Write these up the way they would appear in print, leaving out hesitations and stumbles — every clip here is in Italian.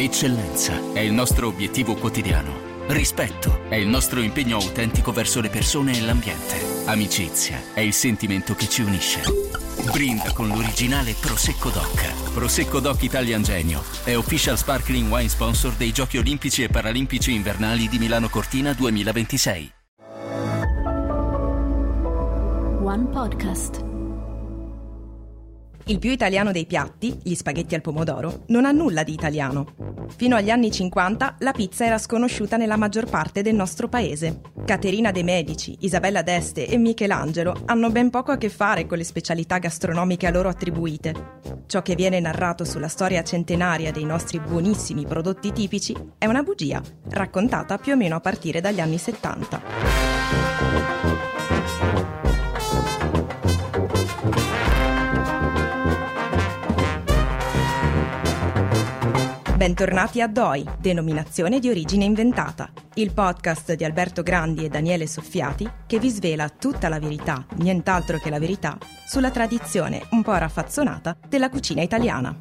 Eccellenza è il nostro obiettivo quotidiano. Rispetto è il nostro impegno autentico verso le persone e l'ambiente. Amicizia è il sentimento che ci unisce. Brinda con l'originale Prosecco Doc. Prosecco Doc Italian Genio è official sparkling wine sponsor dei Giochi Olimpici e Paralimpici Invernali di Milano Cortina 2026. One Podcast. Il più italiano dei piatti, gli spaghetti al pomodoro, non ha nulla di italiano. Fino agli anni 50 la pizza era sconosciuta nella maggior parte del nostro paese. Caterina de' Medici, Isabella d'Este e Michelangelo hanno ben poco a che fare con le specialità gastronomiche a loro attribuite. Ciò che viene narrato sulla storia centenaria dei nostri buonissimi prodotti tipici è una bugia, raccontata più o meno a partire dagli anni 70. Bentornati a DOI, denominazione di origine inventata, il podcast di Alberto Grandi e Daniele Soffiati che vi svela tutta la verità, nient'altro che la verità, sulla tradizione un po' raffazzonata della cucina italiana.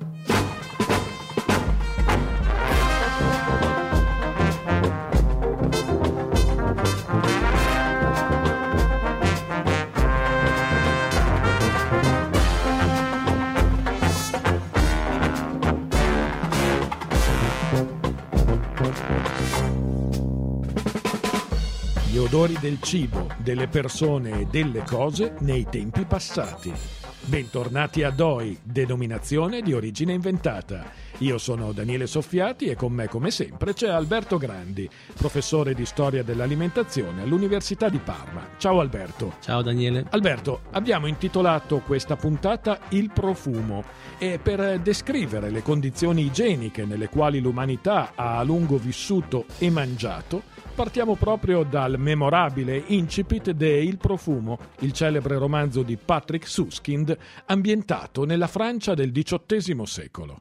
Gli odori del cibo, delle persone e delle cose nei tempi passati. Bentornati a DOI, denominazione di origine inventata. Io sono Daniele Soffiati e con me, come sempre, c'è Alberto Grandi, professore di storia dell'alimentazione all'Università di Parma. Ciao Alberto. Ciao Daniele. Alberto, abbiamo intitolato questa puntata Il profumo e per descrivere le condizioni igieniche nelle quali l'umanità ha a lungo vissuto e mangiato, partiamo proprio dal memorabile incipit de Il profumo, il celebre romanzo di Patrick Süskind ambientato nella Francia del XVIII secolo.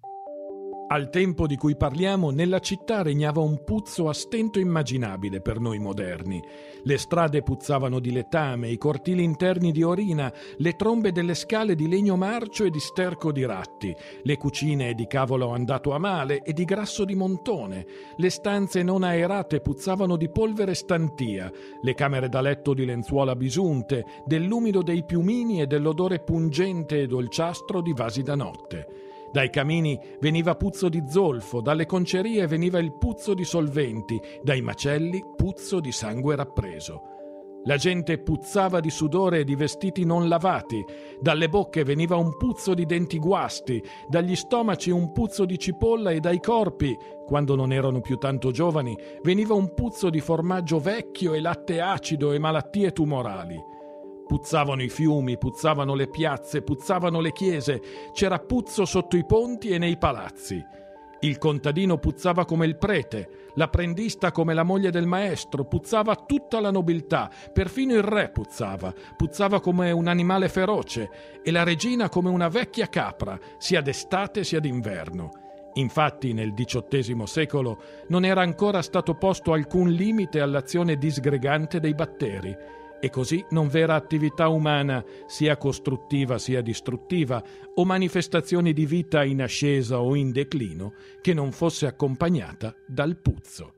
Al tempo di cui parliamo, nella città regnava un puzzo a stento immaginabile per noi moderni. Le strade puzzavano di letame, i cortili interni di orina, le trombe delle scale di legno marcio e di sterco di ratti, le cucine di cavolo andato a male e di grasso di montone, le stanze non aerate puzzavano di polvere stantia, le camere da letto di lenzuola bisunte, dell'umido dei piumini e dell'odore pungente e dolciastro di vasi da notte. Dai camini veniva puzzo di zolfo, dalle concerie veniva il puzzo di solventi, dai macelli puzzo di sangue rappreso. La gente puzzava di sudore e di vestiti non lavati, dalle bocche veniva un puzzo di denti guasti, dagli stomaci un puzzo di cipolla e dai corpi, quando non erano più tanto giovani, veniva un puzzo di formaggio vecchio e latte acido e malattie tumorali. Puzzavano i fiumi, puzzavano le piazze, puzzavano le chiese, c'era puzzo sotto i ponti e nei palazzi. Il contadino puzzava come il prete, l'apprendista come la moglie del maestro, puzzava tutta la nobiltà, perfino il re puzzava come un animale feroce e la regina come una vecchia capra, sia d'estate sia d'inverno. Infatti nel XVIII secolo non era ancora stato posto alcun limite all'azione disgregante dei batteri. E così non v'era attività umana, sia costruttiva sia distruttiva, o manifestazione di vita in ascesa o in declino, che non fosse accompagnata dal puzzo.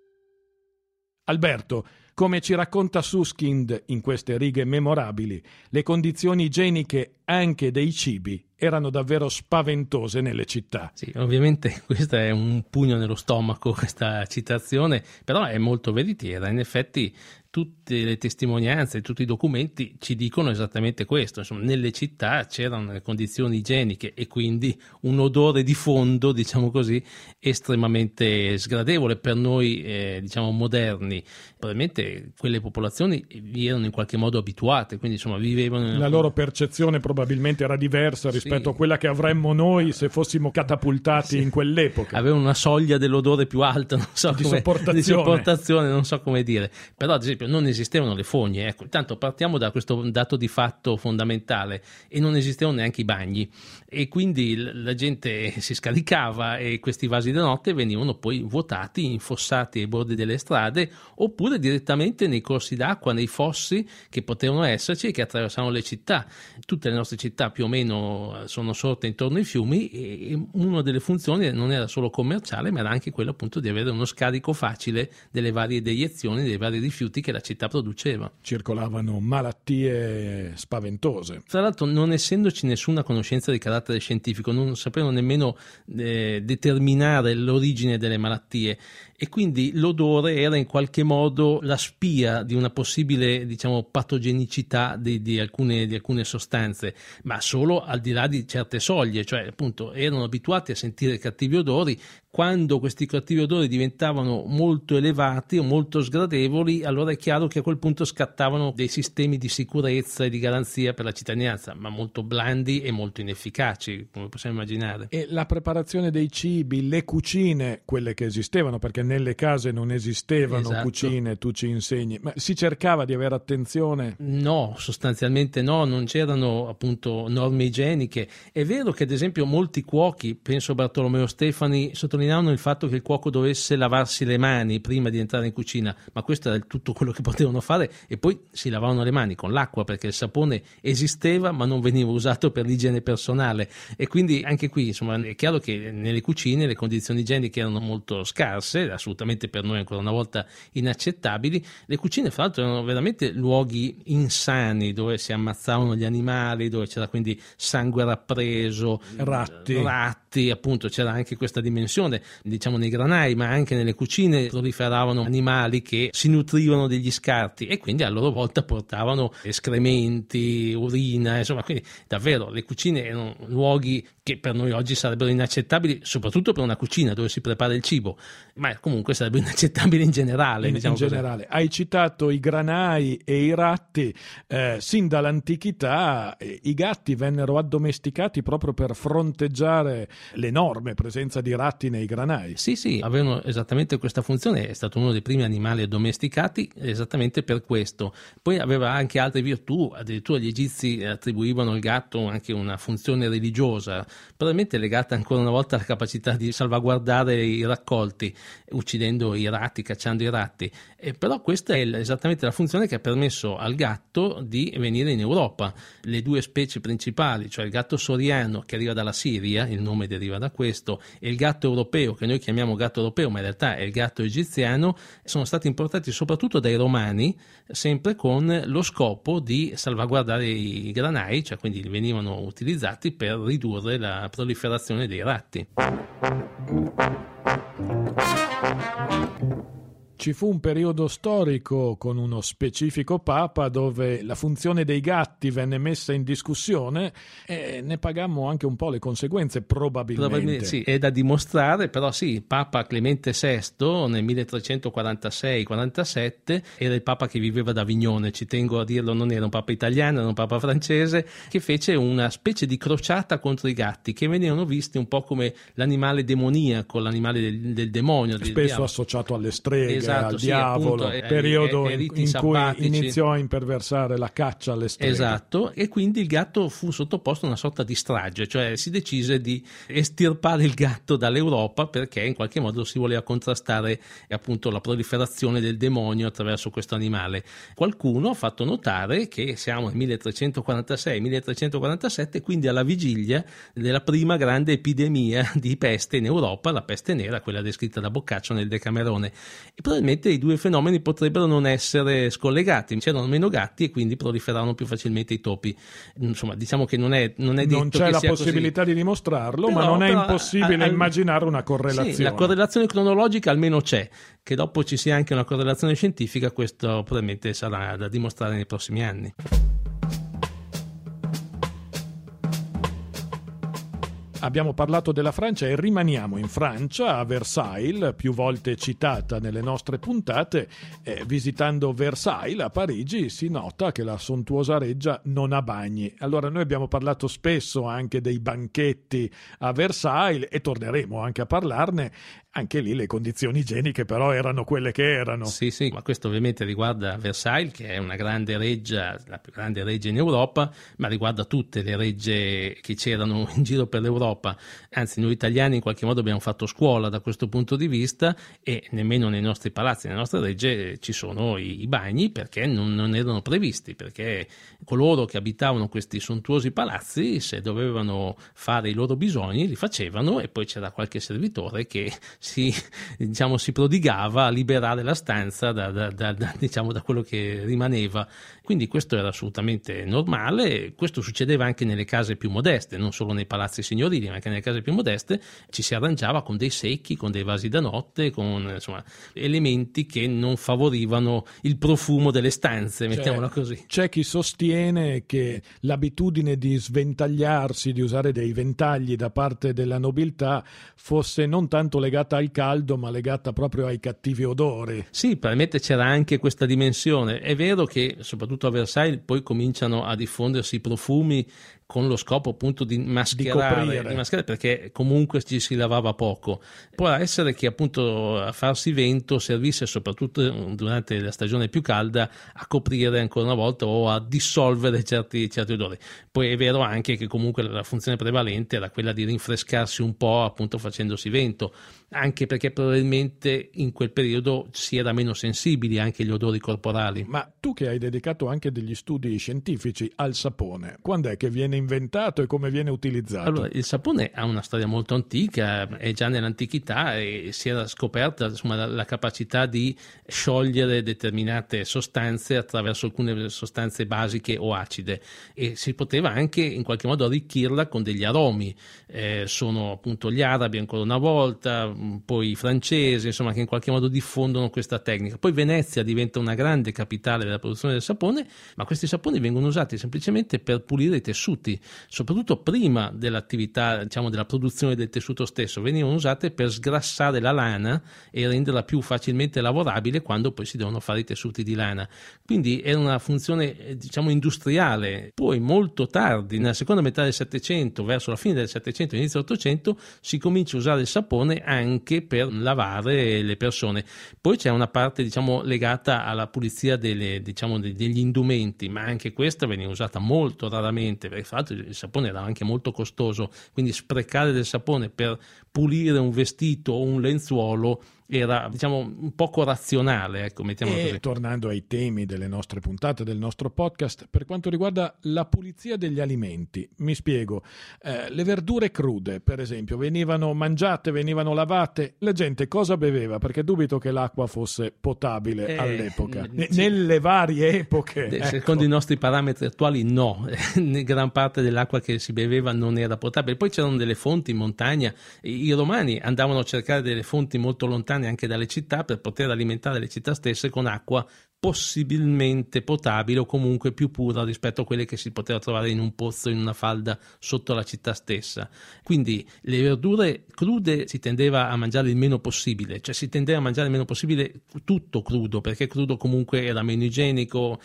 Alberto, come ci racconta Süskind in queste righe memorabili, le condizioni igieniche anche dei cibi erano davvero spaventose nelle città. Sì, ovviamente questa è un pugno nello stomaco, questa citazione, però è molto veritiera. In effetti tutte le testimonianze, tutti i documenti ci dicono esattamente questo. Insomma, nelle città c'erano le condizioni igieniche e quindi un odore di fondo, diciamo così, estremamente sgradevole per noi, diciamo, moderni. Probabilmente quelle popolazioni vi erano in qualche modo abituate, quindi insomma vivevano... La loro percezione probabilmente era diversa rispetto a quella che avremmo noi se fossimo catapultati in quell'epoca. Avevano una soglia dell'odore più alta, non so di come, sopportazione, non so come dire. Però ad esempio non esistevano le fogne, ecco. Intanto partiamo da questo dato di fatto fondamentale, e non esistevano neanche i bagni, e quindi la gente si scaricava e questi vasi da notte venivano poi vuotati, infossati ai bordi delle strade oppure direttamente nei corsi d'acqua, nei fossi che potevano esserci e che attraversavano le città. Tutte le nostre città più o meno sono sorte intorno ai fiumi, e una delle funzioni non era solo commerciale, ma era anche quella appunto di avere uno scarico facile delle varie deiezioni, dei vari rifiuti che la città produceva. Circolavano malattie spaventose. Tra l'altro, non essendoci nessuna conoscenza di carattere scientifico, non sapevano nemmeno determinare l'origine delle malattie, e quindi l'odore era in qualche modo la spia di una possibile, diciamo, patogenicità di alcune sostanze, ma solo al di là di certe soglie, cioè appunto erano abituati a sentire cattivi odori. Quando questi cattivi odori diventavano molto elevati o molto sgradevoli, allora è chiaro che a quel punto scattavano dei sistemi di sicurezza e di garanzia per la cittadinanza, ma molto blandi e molto inefficaci, come possiamo immaginare. E la preparazione dei cibi, le cucine, quelle che esistevano, perché nelle case non esistevano cucine, tu ci insegni, ma si cercava di avere attenzione? No, sostanzialmente no, non c'erano appunto norme igieniche. È vero che ad esempio molti cuochi, penso a Bartolomeo Stefani, sottolineavano il fatto che il cuoco dovesse lavarsi le mani prima di entrare in cucina, ma questo era tutto quello che potevano fare, e poi si lavavano le mani con l'acqua, perché il sapone esisteva ma non veniva usato per l'igiene personale, e quindi anche qui insomma è chiaro che nelle cucine le condizioni igieniche erano molto scarse, assolutamente per noi ancora una volta inaccettabili. Le cucine fra l'altro erano veramente luoghi insani, dove si ammazzavano gli animali, dove c'era quindi sangue rappreso, ratti, appunto c'era anche questa dimensione, diciamo, nei granai, ma anche nelle cucine proliferavano animali che si nutrivano degli scarti e quindi a loro volta portavano escrementi, urina, insomma, quindi davvero le cucine erano luoghi che per noi oggi sarebbero inaccettabili, soprattutto per una cucina dove si prepara il cibo, ma comunque sarebbero inaccettabili in generale. In generale. Hai citato i granai e i ratti, sin dall'antichità i gatti vennero addomesticati proprio per fronteggiare l'enorme presenza di ratti nei granai. Sì, avevano esattamente questa funzione, è stato uno dei primi animali addomesticati esattamente per questo. Poi aveva anche altre virtù, addirittura gli egizi attribuivano al gatto anche una funzione religiosa, probabilmente legata ancora una volta alla capacità di salvaguardare i raccolti, uccidendo i ratti, cacciando i ratti. Però questa è esattamente la funzione che ha permesso al gatto di venire in Europa. Le due specie principali, cioè il gatto soriano che arriva dalla Siria, il nome deriva da questo, e il gatto europeo che noi chiamiamo gatto europeo, ma in realtà è il gatto egiziano, sono stati importati soprattutto dai romani, sempre con lo scopo di salvaguardare i granai, cioè quindi venivano utilizzati per ridurre la proliferazione dei ratti. Ci fu un periodo storico con uno specifico papa dove la funzione dei gatti venne messa in discussione e ne pagammo anche un po' le conseguenze, probabilmente. Sì, è da dimostrare, però sì, Papa Clemente VI nel 1346-47 era il papa che viveva ad Avignone, ci tengo a dirlo, non era un papa italiano, era un papa francese, che fece una specie di crociata contro i gatti, che venivano visti un po' come l'animale demoniaco, l'animale del demonio. Spesso associato alle streghe. Esatto, al diavolo, periodo in cui iniziò a imperversare la caccia alle streghe. Esatto, e quindi il gatto fu sottoposto a una sorta di strage, cioè si decise di estirpare il gatto dall'Europa perché in qualche modo si voleva contrastare appunto la proliferazione del demonio attraverso questo animale. Qualcuno ha fatto notare che siamo nel 1346-1347, quindi alla vigilia della prima grande epidemia di peste in Europa, la peste nera, quella descritta da Boccaccio nel Decamerone. E probabilmente i due fenomeni potrebbero non essere scollegati, c'erano meno gatti e quindi proliferavano più facilmente i topi. Insomma, diciamo che non è detto non c'è che la sia possibilità così. di dimostrarlo, ma non è impossibile immaginare una correlazione. Sì, la correlazione cronologica almeno c'è, che dopo ci sia anche una correlazione scientifica, questo probabilmente sarà da dimostrare nei prossimi anni. Abbiamo parlato della Francia e rimaniamo in Francia, a Versailles, più volte citata nelle nostre puntate. Visitando Versailles a Parigi si nota che la sontuosa reggia non ha bagni. Allora noi abbiamo parlato spesso anche dei banchetti a Versailles e torneremo anche a parlarne. Anche lì le condizioni igieniche però erano quelle che erano. Sì, ma questo ovviamente riguarda Versailles, che è una grande reggia, la più grande reggia in Europa, ma riguarda tutte le regge che c'erano in giro per l'Europa. Europa. Anzi, noi italiani in qualche modo abbiamo fatto scuola da questo punto di vista, e nemmeno nei nostri palazzi, nelle nostre regge ci sono i bagni, perché non erano previsti, perché coloro che abitavano questi sontuosi palazzi, se dovevano fare i loro bisogni, li facevano, e poi c'era qualche servitore che si prodigava a liberare la stanza da quello che rimaneva. Quindi questo era assolutamente normale. Questo succedeva anche nelle case più modeste, non solo nei palazzi signorili, ma anche nelle case più modeste. Ci si arrangiava con dei secchi, con dei vasi da notte, con elementi che non favorivano il profumo delle stanze, mettiamola così. C'è chi sostiene che l'abitudine di sventagliarsi, di usare dei ventagli da parte della nobiltà fosse non tanto legata al caldo, ma legata proprio ai cattivi odori. Sì, probabilmente c'era anche questa dimensione. È vero che soprattutto a Versailles poi cominciano a diffondersi i profumi con lo scopo appunto di mascherare, perché comunque ci si lavava poco. Può essere che appunto a farsi vento servisse soprattutto durante la stagione più calda a coprire ancora una volta o a dissolvere certi odori. Poi è vero anche che comunque la funzione prevalente era quella di rinfrescarsi un po' appunto facendosi vento, anche perché probabilmente in quel periodo si era meno sensibili anche agli odori corporali. Ma tu che hai dedicato anche degli studi scientifici al sapone, quando è che viene inventato e come viene utilizzato? Allora, il sapone ha una storia molto antica, è già nell'antichità, e si era scoperta la capacità di sciogliere determinate sostanze attraverso alcune sostanze basiche o acide, e si poteva anche in qualche modo arricchirla con degli aromi. Sono appunto gli arabi ancora una volta, poi i francesi, insomma, che in qualche modo diffondono questa tecnica. Poi Venezia diventa una grande capitale della produzione del sapone, ma questi saponi vengono usati semplicemente per pulire i tessuti, soprattutto prima dell'attività, della produzione del tessuto stesso. Venivano usate per sgrassare la lana e renderla più facilmente lavorabile quando poi si devono fare i tessuti di lana. Quindi era una funzione industriale. Poi molto tardi, nella seconda metà del Settecento, verso la fine del Settecento, inizio dell'Ottocento, si comincia a usare il sapone anche per lavare le persone. Poi c'è una parte legata alla pulizia degli indumenti, ma anche questa veniva usata molto raramente, perché fra l'altro il sapone era anche molto costoso, quindi sprecare del sapone per pulire un vestito o un lenzuolo era un poco razionale, ecco, mettiamolo così. Tornando ai temi delle nostre puntate, del nostro podcast, per quanto riguarda la pulizia degli alimenti, mi spiego, le verdure crude per esempio venivano mangiate, venivano lavate, la gente cosa beveva? Perché dubito che l'acqua fosse potabile all'epoca, nelle varie epoche. Secondo i nostri parametri attuali no, gran parte dell'acqua che si beveva non era potabile. Poi c'erano delle fonti in montagna, i romani andavano a cercare delle fonti molto lontane anche dalle città per poter alimentare le città stesse con acqua possibilmente potabile o comunque più pura rispetto a quelle che si poteva trovare in un pozzo, in una falda sotto la città stessa. Quindi le verdure crude si tendeva a mangiare il meno possibile, si tendeva a mangiare il meno possibile tutto crudo, perché crudo comunque era meno igienico,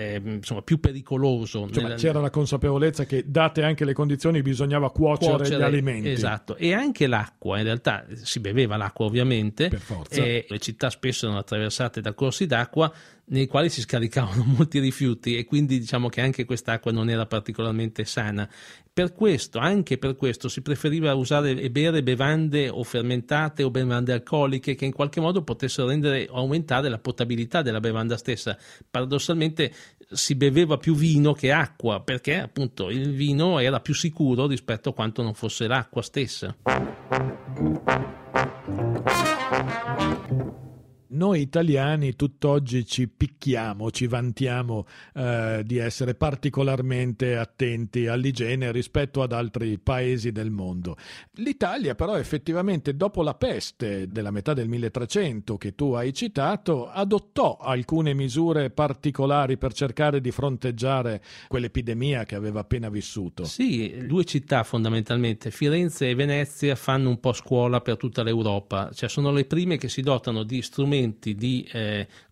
più pericoloso. C'era la consapevolezza che, date anche le condizioni, bisognava cuocere gli alimenti. Esatto, e anche l'acqua, in realtà si beveva l'acqua ovviamente, per forza. Le città spesso erano attraversate da corsi d'acqua nei quali si scaricavano molti rifiuti, e quindi che anche quest'acqua non era particolarmente sana. Anche per questo si preferiva usare e bere bevande o fermentate o bevande alcoliche che in qualche modo potessero rendere o aumentare la potabilità della bevanda stessa. Paradossalmente si beveva più vino che acqua, perché appunto il vino era più sicuro rispetto a quanto non fosse l'acqua stessa. Noi italiani tutt'oggi ci picchiamo, ci vantiamo di essere particolarmente attenti all'igiene rispetto ad altri paesi del mondo. L'Italia però effettivamente, dopo la peste della metà del 1300 che tu hai citato, adottò alcune misure particolari per cercare di fronteggiare quell'epidemia che aveva appena vissuto. Sì, due città fondamentalmente, Firenze e Venezia, fanno un po' scuola per tutta l'Europa, sono le prime che si dotano di strumenti di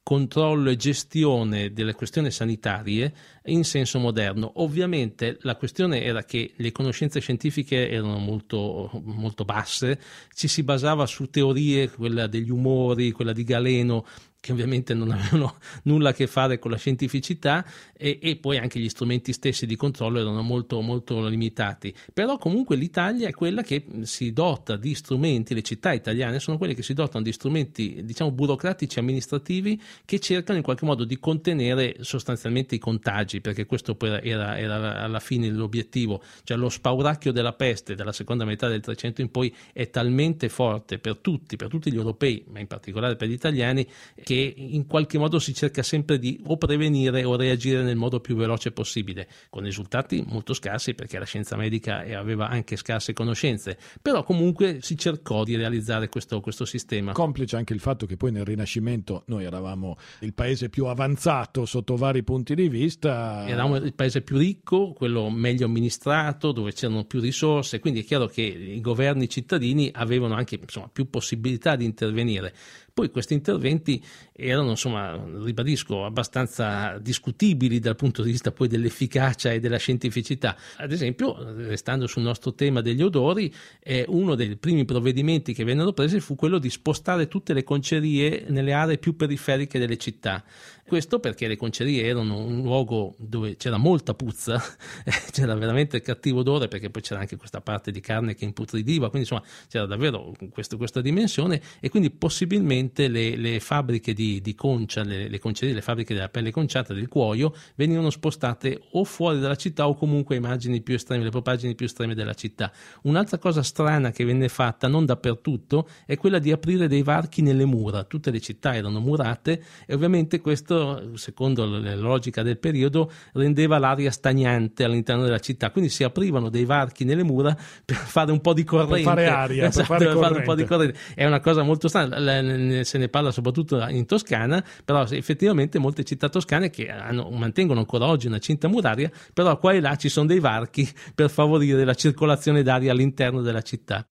controllo e gestione delle questioni sanitarie in senso moderno. Ovviamente la questione era che le conoscenze scientifiche erano molto, molto basse, ci si basava su teorie, quella degli umori, quella di Galeno, che ovviamente non avevano nulla a che fare con la scientificità, e poi anche gli strumenti stessi di controllo erano molto, molto limitati. Però comunque l'Italia è quella che si dota di strumenti, le città italiane sono quelle che si dotano di strumenti, diciamo, burocratici, amministrativi, che cercano in qualche modo di contenere sostanzialmente i contagi, perché questo poi era alla fine l'obiettivo. Cioè lo spauracchio della peste della seconda metà del 300 in poi è talmente forte per tutti gli europei, ma in particolare per gli italiani, che in qualche modo si cerca sempre di o prevenire o reagire nel modo più veloce possibile, con risultati molto scarsi perché la scienza medica aveva anche scarse conoscenze, però comunque si cercò di realizzare questo sistema. Complice anche il fatto che poi nel Rinascimento noi eravamo il paese più avanzato sotto vari punti di vista. Eravamo il paese più ricco, quello meglio amministrato, dove c'erano più risorse, quindi è chiaro che i governi cittadini avevano anche, insomma, più possibilità di intervenire. Poi questi interventi erano, insomma, ribadisco, abbastanza discutibili dal punto di vista poi dell'efficacia e della scientificità. Ad esempio, restando sul nostro tema degli odori, uno dei primi provvedimenti che vennero presi fu quello di spostare tutte le concerie nelle aree più periferiche delle città. Questo perché le concerie erano un luogo dove c'era molta puzza, c'era veramente cattivo odore, perché poi c'era anche questa parte di carne che imputridiva, quindi insomma c'era davvero questa dimensione, e quindi possibilmente le fabbriche di concia, le concerie, le fabbriche della pelle conciata, del cuoio, venivano spostate o fuori dalla città o comunque ai margini più estremi, le propaggini più estreme della città. Un'altra cosa strana che venne fatta, non dappertutto, è quella di aprire dei varchi nelle mura. Tutte le città erano murate e ovviamente questo, secondo la logica del periodo, rendeva l'aria stagnante all'interno della città, quindi si aprivano dei varchi nelle mura per fare un po' di corrente, per fare aria, esatto, per fare un po' di corrente. È una cosa molto strana, se ne parla soprattutto in Toscana, però effettivamente molte città toscane che mantengono ancora oggi una cinta muraria, però qua e là ci sono dei varchi per favorire la circolazione d'aria all'interno della città.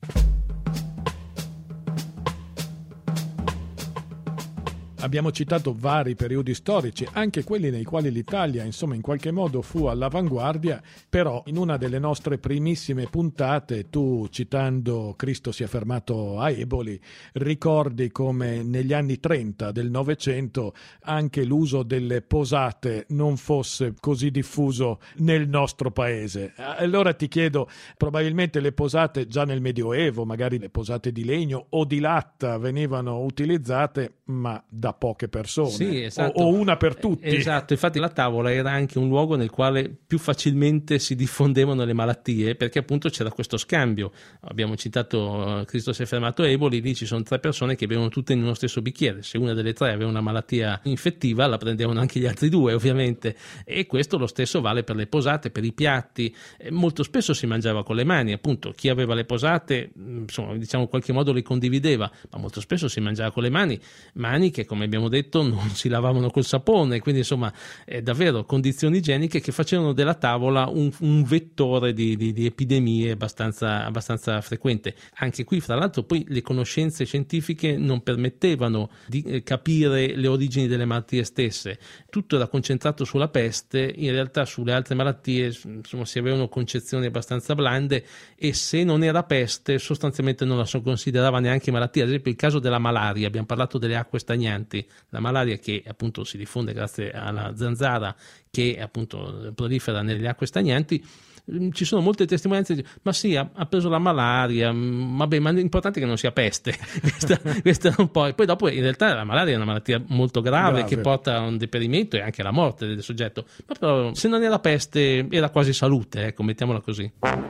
Abbiamo citato vari periodi storici, anche quelli nei quali l'Italia, insomma, in qualche modo fu all'avanguardia, però in una delle nostre primissime puntate, tu, citando Cristo si è fermato a Eboli, ricordi come negli anni 30 del Novecento anche l'uso delle posate non fosse così diffuso nel nostro paese. Allora ti chiedo, probabilmente le posate già nel Medioevo, magari le posate di legno o di latta venivano utilizzate, ma da poche persone, sì, esatto. o una per tutti. Esatto, infatti la tavola era anche un luogo nel quale più facilmente si diffondevano le malattie, perché appunto c'era questo scambio. Abbiamo citato Cristo si è fermato a Eboli, lì ci sono 3 persone che bevono tutte in uno stesso bicchiere, se una delle 3 aveva una malattia infettiva la prendevano anche gli altri 2 ovviamente, e questo lo stesso vale per le posate, per i piatti. Molto spesso si mangiava con le mani, appunto chi aveva le posate, insomma, diciamo in qualche modo le condivideva, ma molto spesso si mangiava con le mani che, come abbiamo detto, non si lavavano col sapone, quindi insomma davvero condizioni igieniche che facevano della tavola un vettore di epidemie abbastanza frequente. Anche qui, fra l'altro, poi le conoscenze scientifiche non permettevano di capire le origini delle malattie stesse, tutto era concentrato sulla peste, in realtà sulle altre malattie insomma si avevano concezioni abbastanza blande, e se non era peste sostanzialmente non la si considerava neanche malattia. Ad esempio il caso della malaria, abbiamo parlato delle acque stagnanti, la malaria che appunto si diffonde grazie alla zanzara che appunto prolifera nelle acque stagnanti. Ci sono molte testimonianze, ma sì, ha preso la malaria, vabbè, ma l'importante è che non sia peste. questa è un po'. E poi dopo in realtà la malaria è una malattia molto grave che porta a un deperimento e anche alla morte del soggetto, ma però se non era peste era quasi salute, ecco, mettiamola così.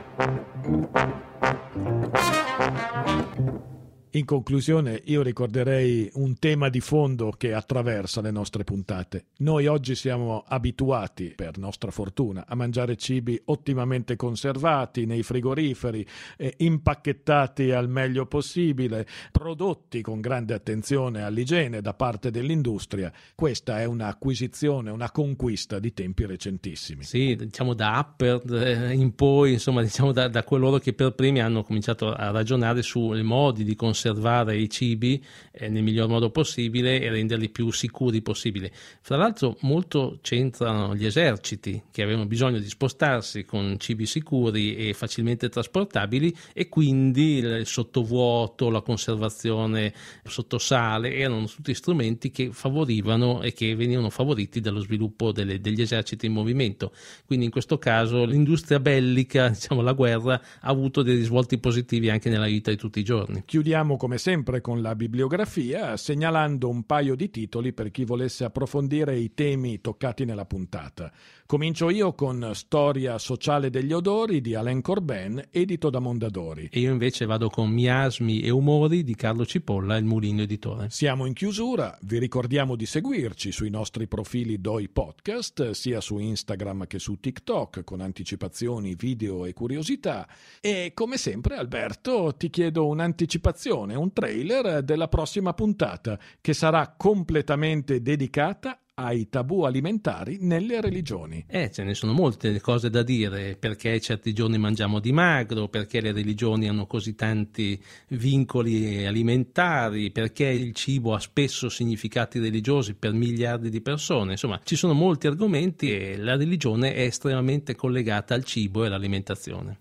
In conclusione, io ricorderei un tema di fondo che attraversa le nostre puntate. Noi oggi siamo abituati, per nostra fortuna, a mangiare cibi ottimamente conservati nei frigoriferi, impacchettati al meglio possibile, prodotti con grande attenzione all'igiene da parte dell'industria. Questa è un'acquisizione, una conquista di tempi recentissimi. Sì, diciamo da Appert in poi, insomma, diciamo da coloro che per primi hanno cominciato a ragionare sui modi di conservare conservare i cibi nel miglior modo possibile e renderli più sicuri possibile. Fra l'altro molto c'entrano gli eserciti, che avevano bisogno di spostarsi con cibi sicuri e facilmente trasportabili, e quindi il sottovuoto, la conservazione sotto sale erano tutti strumenti che favorivano e che venivano favoriti dallo sviluppo degli eserciti in movimento. Quindi in questo caso l'industria bellica, diciamo la guerra, ha avuto dei risvolti positivi anche nella vita di tutti i giorni. Chiudiamo come sempre con la bibliografia, segnalando un paio di titoli per chi volesse approfondire i temi toccati nella puntata. Comincio io con Storia sociale degli odori di Alain Corbin, edito da Mondadori. E io invece vado con Miasmi e umori di Carlo Cipolla, il Mulino editore. Siamo in chiusura, vi ricordiamo di seguirci sui nostri profili Doi Podcast, sia su Instagram che su TikTok, con anticipazioni, video e curiosità. E come sempre, Alberto, ti chiedo un'anticipazione, un trailer della prossima puntata, che sarà completamente dedicata ai tabù alimentari nelle religioni. Ce ne sono molte cose da dire, perché certi giorni mangiamo dimagro, perché le religioni hanno così tanti vincoli alimentari, perché il cibo ha spesso significati religiosi per miliardi di persone. Insomma, ci sono molti argomenti e la religione è estremamente collegata al cibo e all'alimentazione.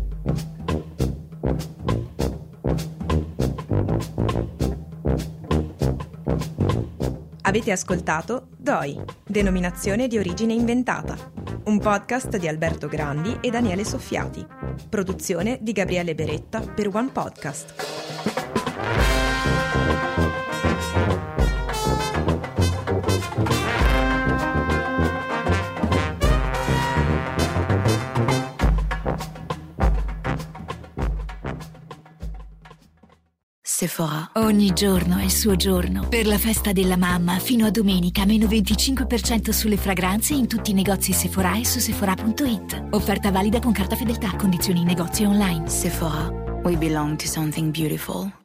Avete ascoltato Doi, denominazione di origine inventata, un podcast di Alberto Grandi e Daniele Soffiati, produzione di Gabriele Beretta per One Podcast. Sephora. Ogni giorno è il suo giorno. Per la festa della mamma, fino a domenica, meno 25% sulle fragranze in tutti i negozi Sephora e su Sephora.it. Offerta valida con carta fedeltà, condizioni in negozio online. Sephora. We belong to something beautiful.